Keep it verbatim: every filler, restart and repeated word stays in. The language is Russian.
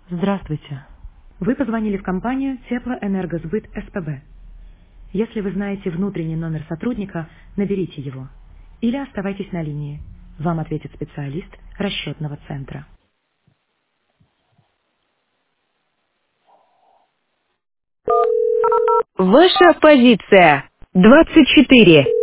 Здравствуйте. Вы позвонили в компанию Теплоэнергосбыт СПБ. Если вы знаете внутренний номер сотрудника, наберите его. Или оставайтесь на линии. Вам ответит специалист расчетного центра. Ваша позиция. двадцать четыре.